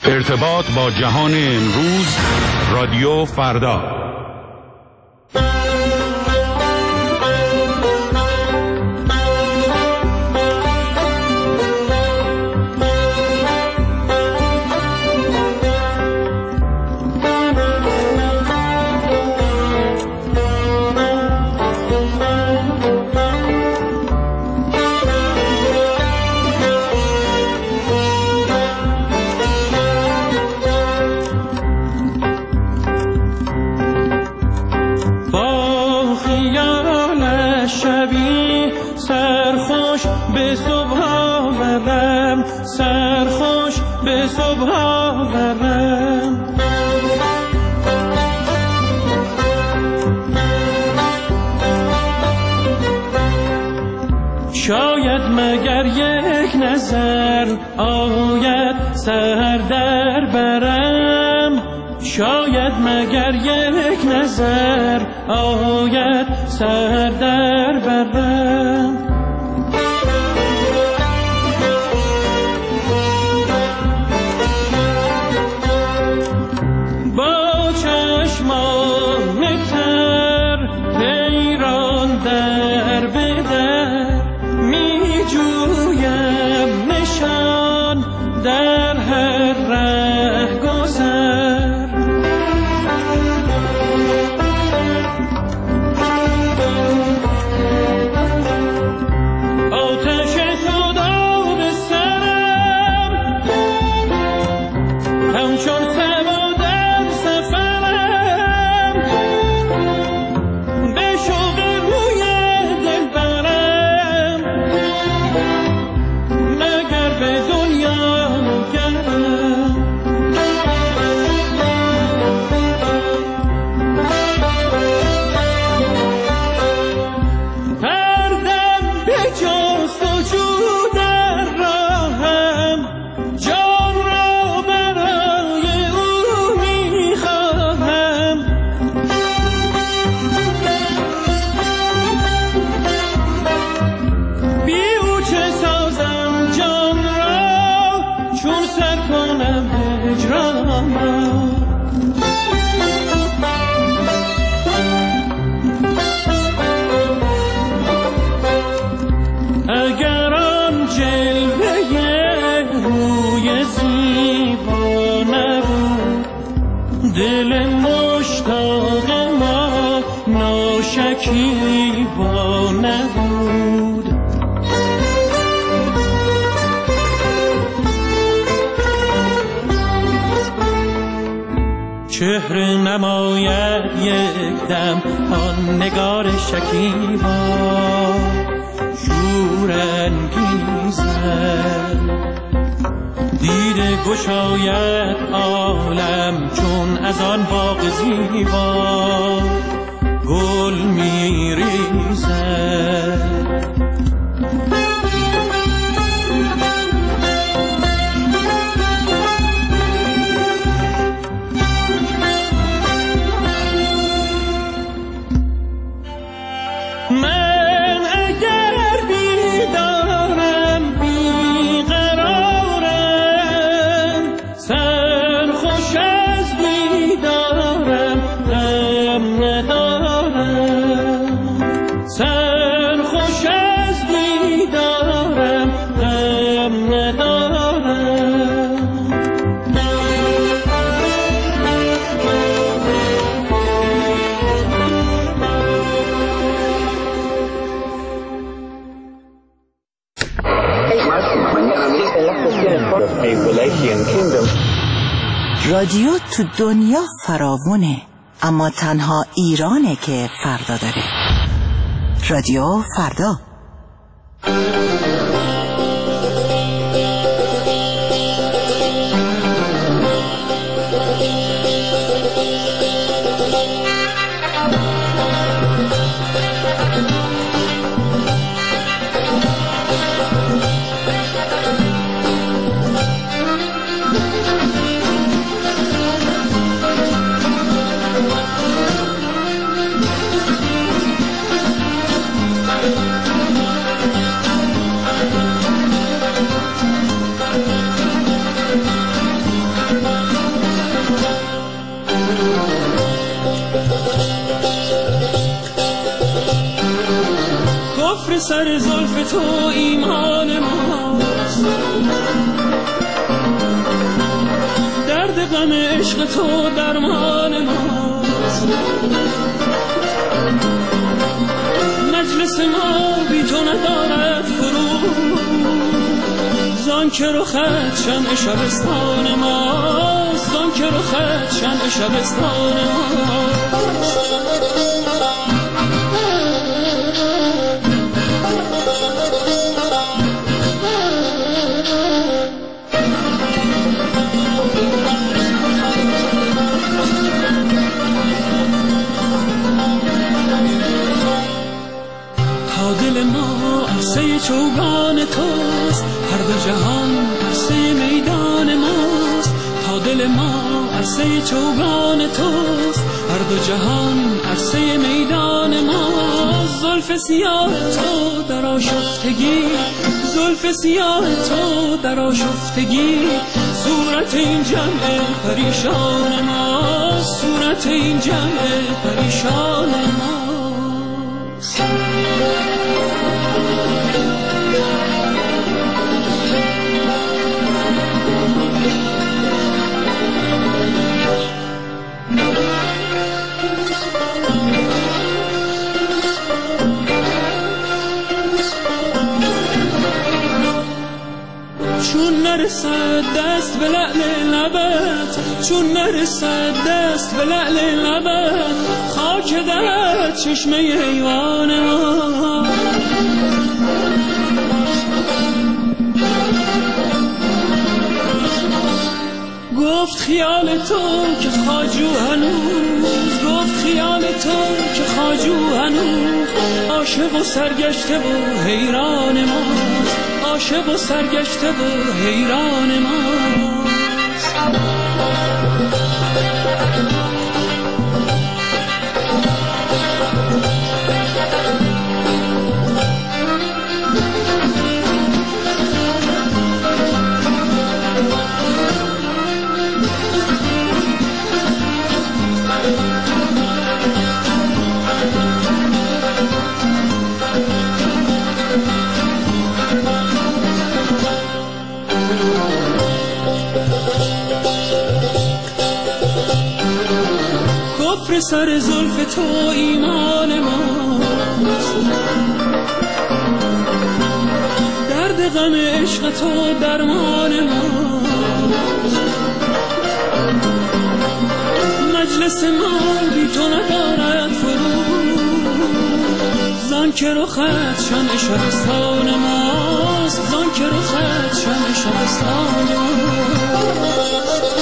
ارتباط با جهان امروز، رادیو فردا. شاید مگر یک نظر آید سر در برم، شاید مگر یک نظر آید سر در برم. با چشمان تر حیران در بدر می جویم نشان در هر ره گذر. آتش سوداد سرم همچون سبا در سفرم، به شوق روی دل برم مگر به دنیا گردم. پردم به جستجو در راهم، جان را برای او میخواهم. بی او چه سازم جان را، چون سر کنم هجران را. اگر آن جلوه روی زیبا نبود، دل مشتاق ما ناشکیبا نبود. چهره نماید یک دم آن نگار شکیبا، شورانگیزد دیده گشاید عالم چون از آن باغ زیبا گل میریزد. من اگر بیدارم بیقرارم، سرخوش از بیدارم غم ندارم. سرخوش از بیدارم غم ندارم. رادیو تو دنیا فراوونه، اما تنها ایرانه که فردا داره. رادیو فردا. کفر سر زلف تو ایمان ماست، درد غم عشق تو درمان ماست. مجلس ما بی تو ندارد فرو، زان که رخت شمع شبستان ماست، زان که رخت شمع شبستان ماست. دل ما عرصه چوگان توست، هر دو جهان عرصه میدان ماست. تا دل ما عرصه چوگان توست، هر دو جهان عرصه میدان ماست. زلف سیاه تو در آشفتگی، زلف سیاه تو در آشفتگی، صورت این جمع پریشان ماست، صورت این جمع پریشان ماست. چون نرسد دست به لعل لبت، چون نرسد دست به لعل لبت، خاک در چشمه ایوان ما. گفت خیال تو که خواجو هنوز، گفت خیال تو که خواجو هنوز، عاشق و سرگشته و حیران ماست، عاشق و سرگشته و حیران ماست. کفر سر زلف تو ایمان ماست، درد غم عشق تو درمان ماست. مجلس ما بی تو ندارد فرو، زان که رخت شمع شبستان ماست، زان که رخت شمع شبستان ماست.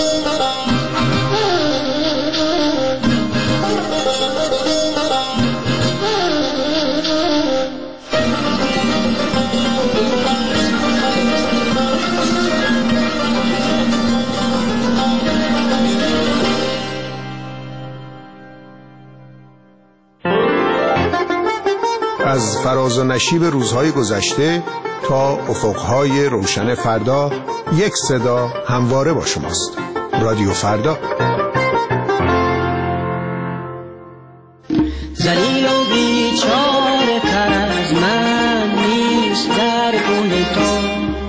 از فراز و نشیب روزهای گذشته تا افقهای روشن فردا، یک صدا همواره با شماست. رادیو فردا. ذلیل و بیچاره تر از من نیست در گونه تو،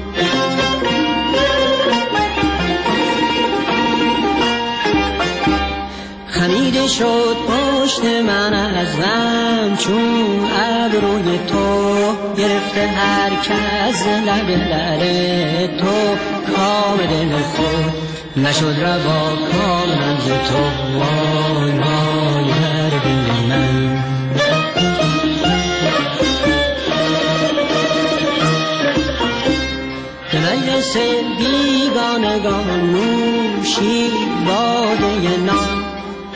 خمیده شد پشت من از غم چون ابروی تو، گرفته هر کس لب لعل تو، کام دل خود نشد روا کامم ز تو. وای وای در دل من، به مجلس بیگانگان نوشی باده نام،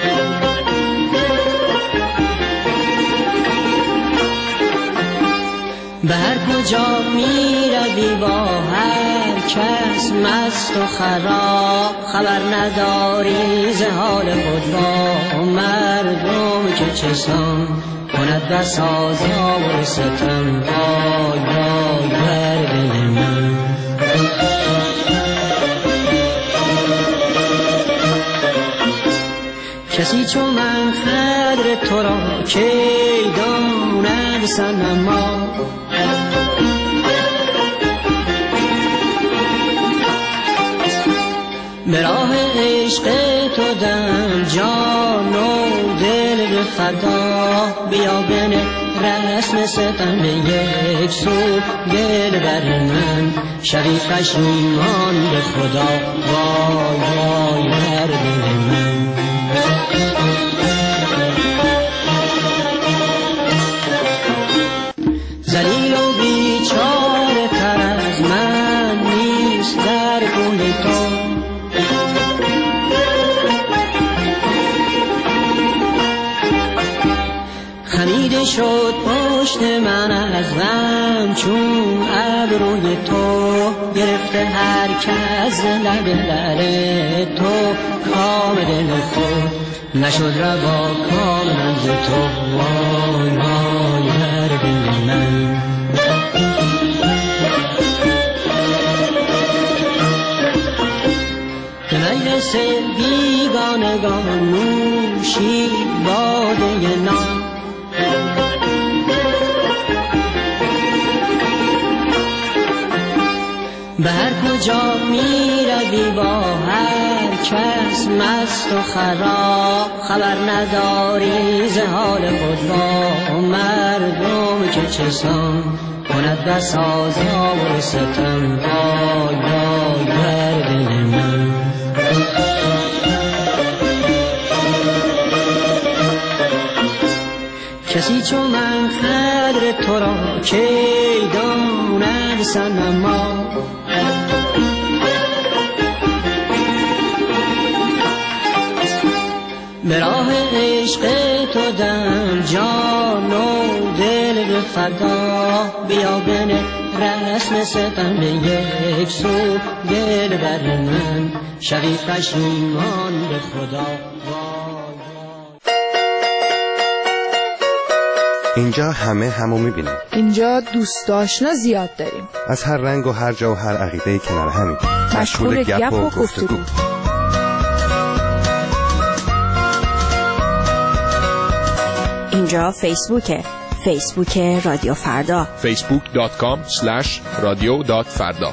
به هر کجا می روی با هر کس مست و خراب، خبر نداری ز حال خود با مردم که چسان کند بسا زار و ستم. وای وای بر دل من، کسی چون من قدر تو را کی داند، صنما به راه عشق تو دم جان و دل به فدا بیا بنه رسم ستم به یک سو دل بر من شوی پشیمان به خدا وای وای بر دل من ذلیل و بیچاره تر از من نیست در کوی تو خمیده شد پشت من از غم چون ابروی تو گرفته هر کس لب لعل تو کام دل خود نشد روا کام من ز تو وای وای بر دل من به مجلس بیگانگان نوشی باده نام به هر کجا می روی با هر کس مست و خراب خبر نداری ز حال خود با مردم که چسان کند بسا زار ستم وای وای بر دل من کسی چو من قدر تو را که داند صنما به راه عشق تو دم جان و دل به فدا بیا بنه رسم ستم به یک سو دل بر من شوی پشیمان به خدا اینجا همو میبینیم. اینجا دوست آشنا زیاد داریم. از هر رنگ و هر جا و هر عقیده کنار همین. مشغول گپ و گفتگو. اینجا فیسبوک رادیو فردا. facebook.com/radio.farda.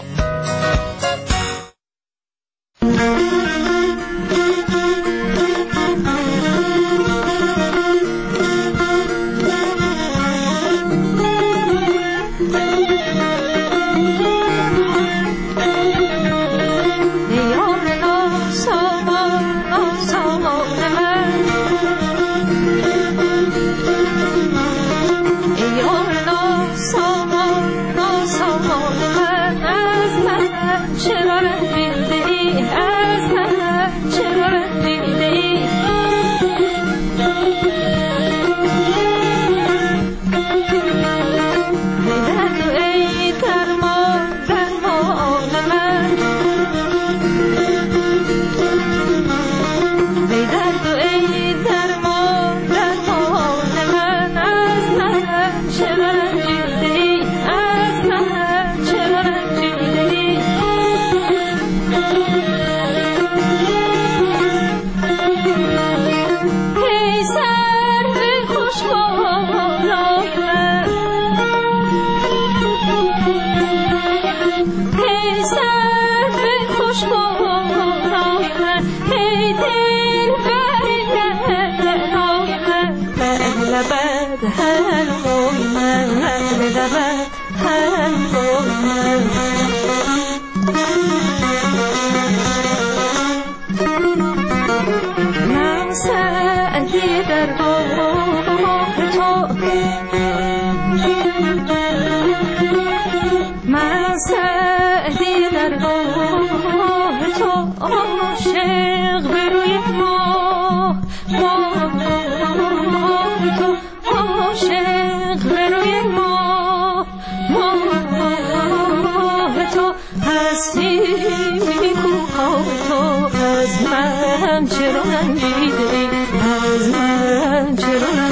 چرا رنجیدی از من چرا